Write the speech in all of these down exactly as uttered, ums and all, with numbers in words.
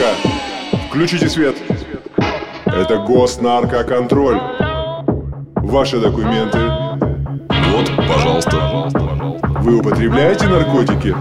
Девушка, включите свет. Это госнаркоконтроль. Ваши документы. Вот, пожалуйста. Вы употребляете наркотики?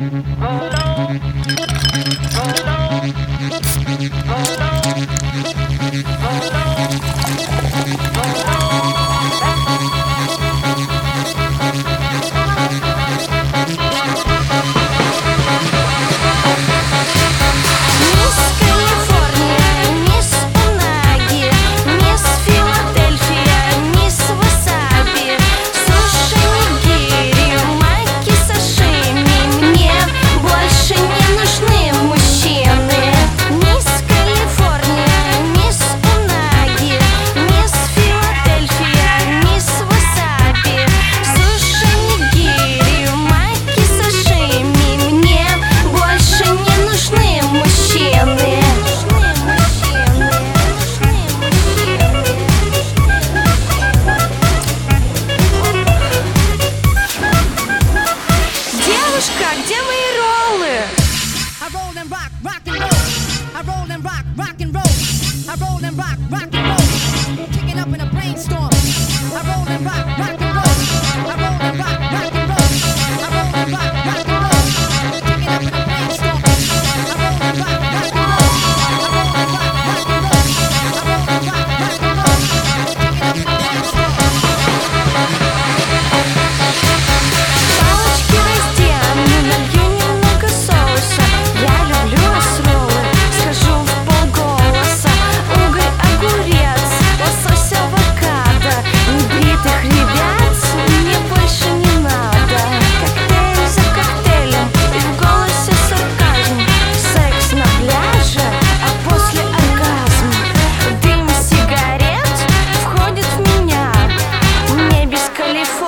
Где мои роллы? I roll and rock, rock and roll. I roll and rock, rock and roll. I roll and rock, rock and roll. Kicking up in a brainstorm. I roll and rock, rock and roll. I roll and rock, rock and roll. I roll and rock, rock and roll. Kicking up in a brainstorm. I roll and rock, rock and roll. I roll and rock, rock and roll. I roll and rock, rock and roll. Kicking up in a brainstorm. Палочки раздену, налью немного соуса. Я люблю роллы, скажу в полголоса. Угорь, огурец, лосось, авокадо. Небритых ребят мне больше не надо. Коктейль за коктейлем, и в голосе сарказм. Секс на пляже, а после оргазм. Дым сигарет входит в меня. Мне без Калифорнии